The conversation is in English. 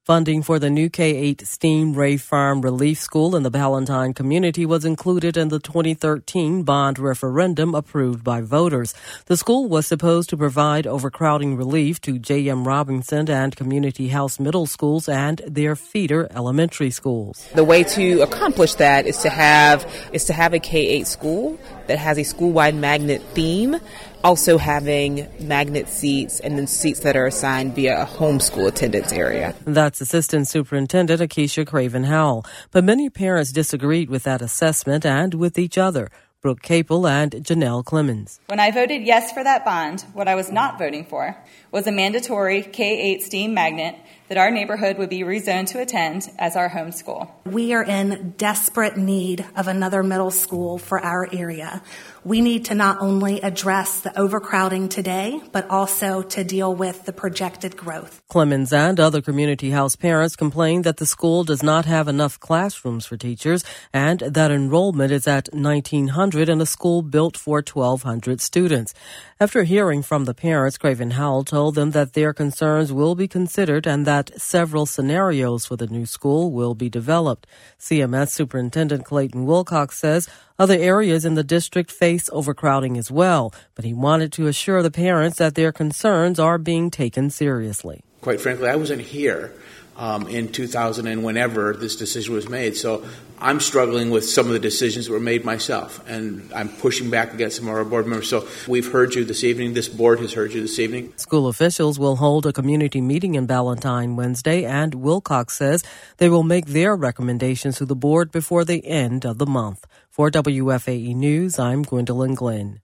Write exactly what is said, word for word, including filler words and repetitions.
Funding for the new K eight STEAM Ray Farm Relief School in the Ballantyne community was included in the twenty thirteen bond referendum approved by voters. The school was supposed to provide overcrowding relief to J M Robinson and Community House Middle Schools and their feeder elementary schools. The way to accomplish that is to have is to have a K eight school that has a school-wide magnet theme, also having magnet seats and then seats that are assigned via a homeschool attendance area. That's Assistant Superintendent Akeisha Craven Howell. But many parents disagreed with that assessment and with each other. Brooke Capel and Janelle Clemens. When I voted yes for that bond, what I was not voting for was a mandatory K eight STEAM magnet that our neighborhood would be rezoned to attend as our home school. We are in desperate need of another middle school for our area. We need to not only address the overcrowding today, but also to deal with the projected growth. Clemens and other community house parents complain that the school does not have enough classrooms for teachers and that enrollment is at nineteen hundred in a school built for twelve hundred students. After hearing from the parents, Craven Howell told them that their concerns will be considered and that several scenarios for the new school will be developed. C M S Superintendent Clayton Wilcox says other areas in the district face overcrowding as well, but he wanted to assure the parents that their concerns are being taken seriously. Quite frankly, I wasn't here um, in two thousand and whenever this decision was made, so I'm struggling with some of the decisions that were made myself, and I'm pushing back against some of our board members. So we've heard you this evening. This board has heard you this evening. School officials will hold a community meeting in Ballantyne Wednesday, and Wilcox says they will make their recommendations to the board before the end of the month. For W F A E News, I'm Gwendolyn Glenn.